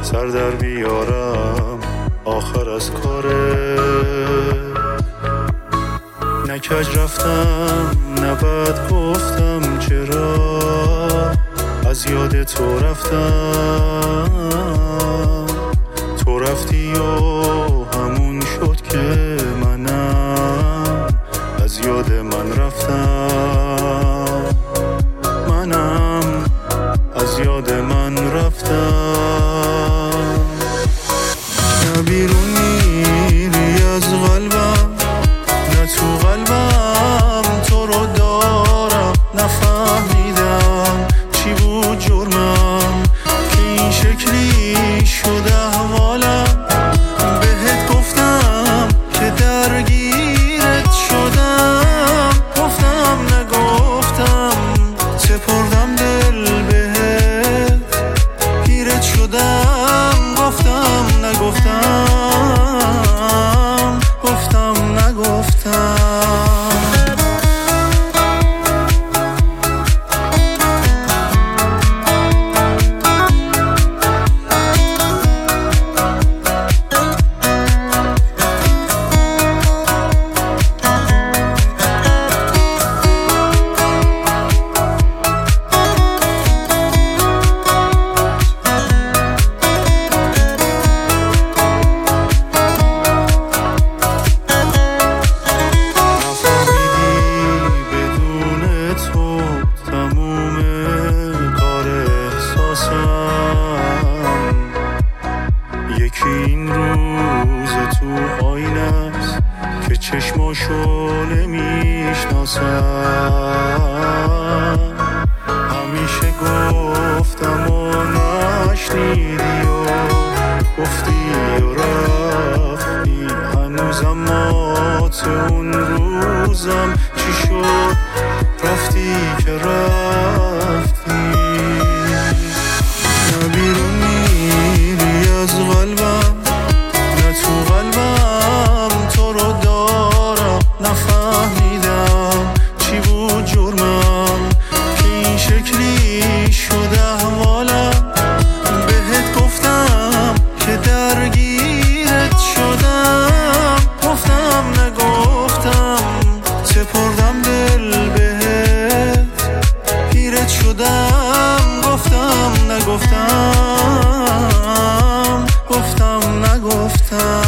سر در بیارم آخر از کاره. نه کج رفتم نه بد گفتم، چرا از یاد تو رفتم. تو رفتی و همون شد که منم از یاد من رفتم. منم از یاد من رفتم. نه بیرون میری از قلبم نه تو قلبم، تو رو دارم نفهمیدم چی بود جرمم که این شکلی شده احوالم. بهت گفتم که درگیرت شدم، گفتم نگفتم سپردم دل بهت گیرت شدم. گفتم نگفتم گفتم نگفتم. یکی این روز تو آینه است که چشماشو نمیشناسم. همیشه گفتم و نشنیدی و گفتی و رفتی. هنوزم مات اون روزم چی شد رفتی که رفتی. نه بیرون میری از قلبم نه تو قلبم، تو رو دارم نفهمیدم چی بود جرمم که این شکلی شده احوالم. بهت گفتم که درگیرت شدم، گفتم نگفتم سپردم دل بهت گیرت شدم. گفتم نگفتم گفتم نگفتم.